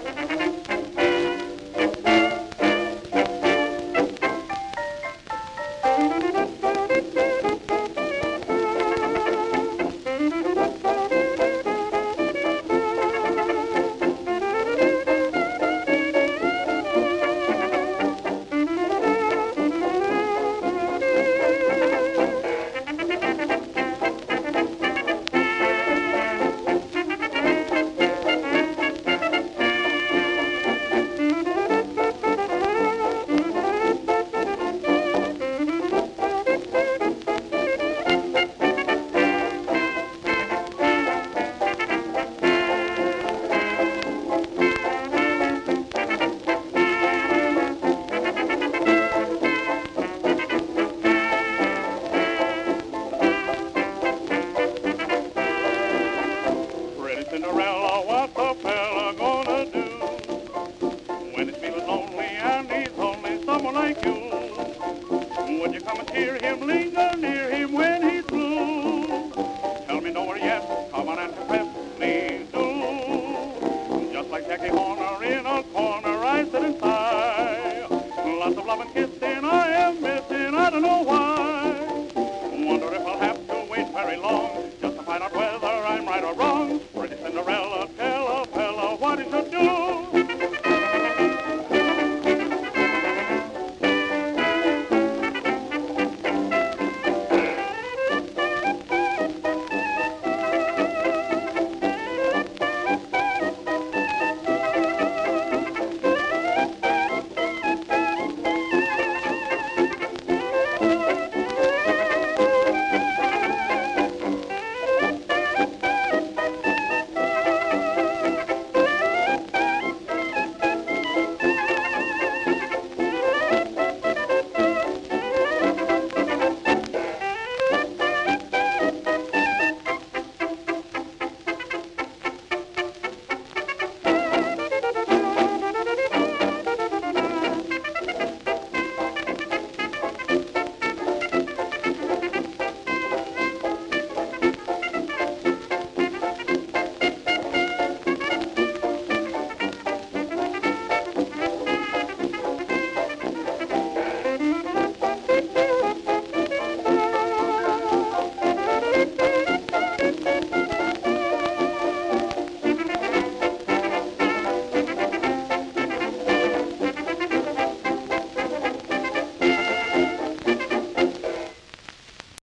Cinderella, what the fella gonna do when he's feeling lonely and he's only someone like you? Would you come and hear him, linger near him when he's blue? Tell me no or yes, come on and confess, please do. Just like Jackie Horner in a corner, I sit and sigh. Lots of love and kissing I am missing, I don't know why. Wonder if I'll have to wait very long just to find out whether I'm right or wrong.